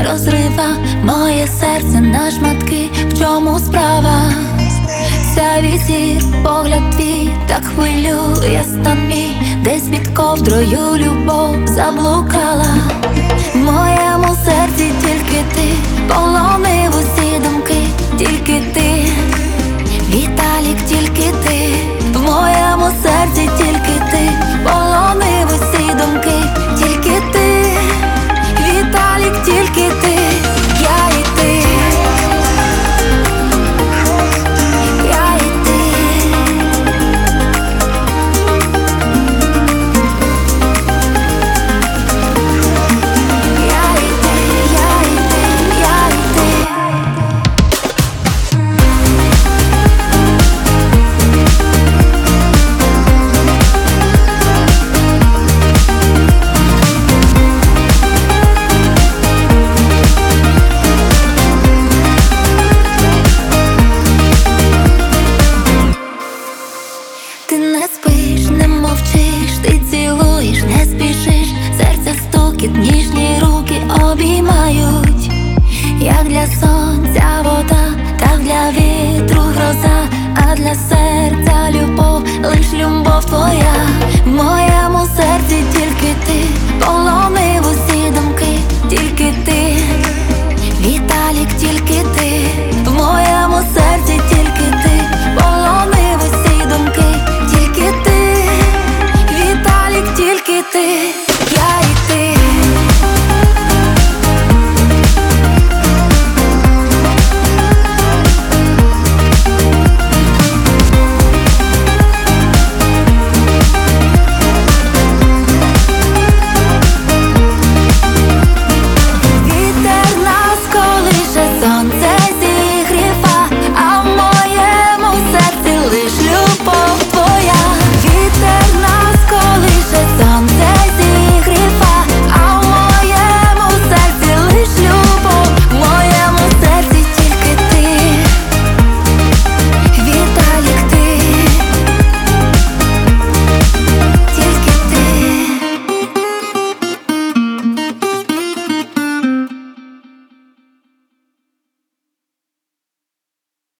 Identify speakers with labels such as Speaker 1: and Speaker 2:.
Speaker 1: розрива моє серце на шматки. В чому справа? Сяйвий зір, погляд твій так хвилює стан мій. Десь під ковдрою любов заблукала. В моєму серці тільки ти, полонив усі думки. Тільки ти, Віталік, тільки ти. В моєму серці тільки ти, полонив усі думки. Тільки ти, Віталік, тільки ти. Я і ти, я і ти. Я і ти, я і ти, я і ти. Ти не спиш, не мовчиш, ти цілуєш, не спішиш. Серця стукіт, ніжні руки обіймають. Як для сонця вода, так для вітру гроза. А для серця любов, лиш любов твоя. В моєму серці тільки ти, полонив усі думки. Тільки ти, Віталік, тільки ти.